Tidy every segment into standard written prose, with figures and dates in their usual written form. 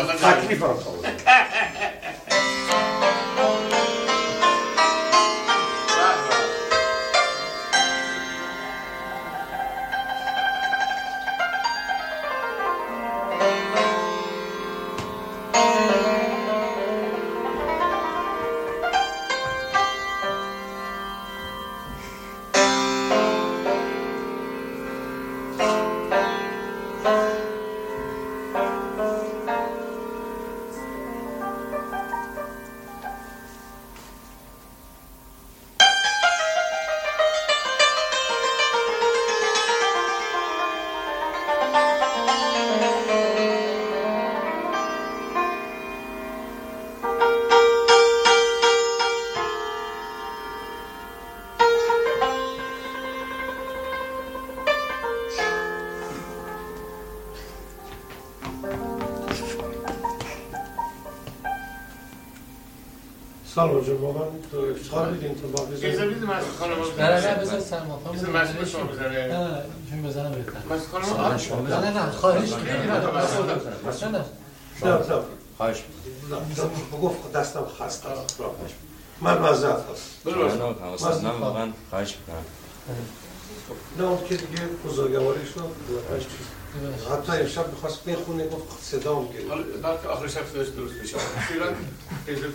تکلیفم خواهد. سلام جان واقعا افتخار بدین تو با بزنید. اجازه بدید مسئول خانم بزنه. نه بزن سلمان خانم. بزن مسئول شما بزنه. نه چون بزنم بهتر. مسئول خانم شما بزنه. نه خواهش می‌کنم. نه خواهش بگفت دستم خسته. من معذرت هست. نه واقعا خواهش می‌کنم. نه اون که دیگه بزرگواری شد. حتی امشب می‌خواست بخونه گفت صدام گرفت. حالا بعد که آخر شب صداش درست بشه. فعلا اجازه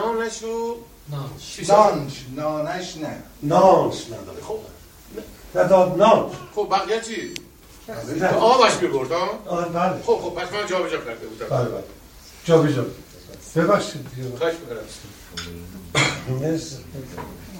نانش رو نانش نه. نانش نداره. خب نداد نانش. خب بقیه چی؟ آبش میبرد ها؟ بله. خب پس من جا به جا کرده بودم. بله بله. جا به جا. ببخشید دیگه. خواهش میکنم. مرسی.